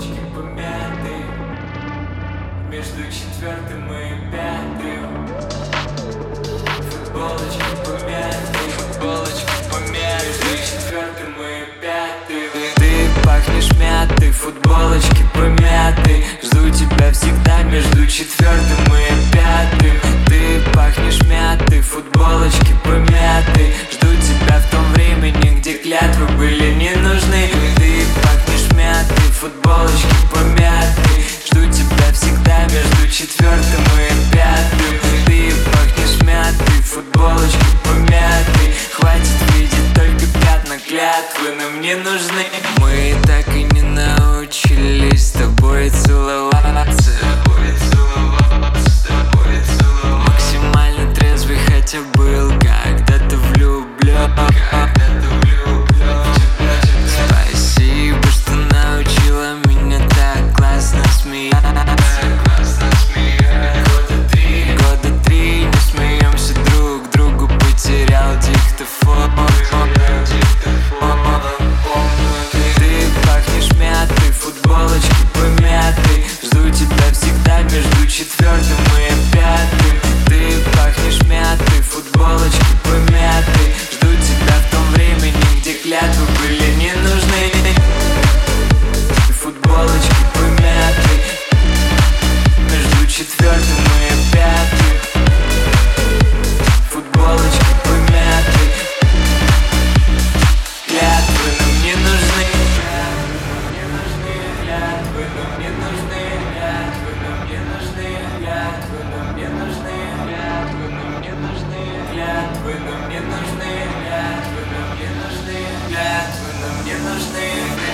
Футболочки помятые между четвертым и пятым. Футболочки помятые между четвертым и пятым. Ты пахнешь мятой, футболочки помятые. Жду тебя всегда между четвертым и пятым. Ты пахнешь мятой, футболочки помятые. Жду тебя в том времени, где клятвы были не нужны. Ты пахнешь мятой, футболочки помятые. Жду тебя всегда между четвертым и пятым. Ты пахнешь мятой, футболочки помятые. Хватит видеть только пятна, клятвы нам не нужны. Мы так и не научились с тобой целоваться. Максимально трезвый, хотя был когда-то влюблен. Спасибо, что научила меня так классно смеяться. Года три не смеемся друг другу, потерял диктофон. Ты пахнешь мятой, футболочки помятой. Жду тебя всегда между четвертым и пятым. Ты пахнешь мятой, футболочки помятой. Жду тебя в том времени, где клятвы были не нужны. Футболочки помятой между четвертым и пятым. Футболочки помятой. Клятвы нам не нужны. Клятвы нам не нужны. Клятвы нам не нужны. Клятвы нам не нужны. Клятвы нам не нужны. Клятвы нам не нужны. Клятвы нам не нужны. Клятвы нам не нужны.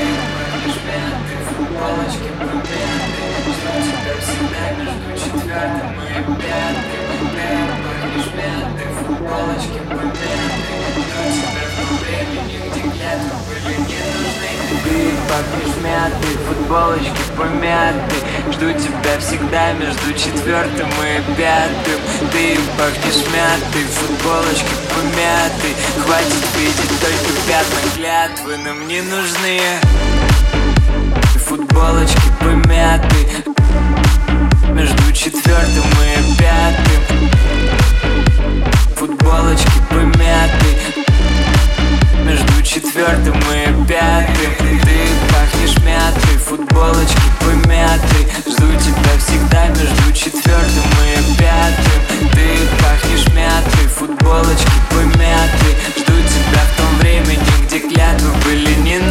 Футболочки помятые. Жду тебя всегда между четвертым и пятым. Ты пахнешь мятой, футболочки помятые. Жду тебя в том времени, где клятвы были не нужны. Ты пахнешь мятой, футболочки помятые. Жду тебя всегда между четвертым и пятым. Ты пахнешь мятой, футболочки помятые. Хватит видеть только пятна, клятвы нам не нужны. Футболочки помятые между четвертым и пятым. Футболочки помятые между четвертым и пятым. Ты пахнешь мятой, футболочки помятые. Жду тебя всегда между четвертым и пятым. Ты пахнешь мятой, футболочки помятые. Жду тебя в том времени, где клятвы были не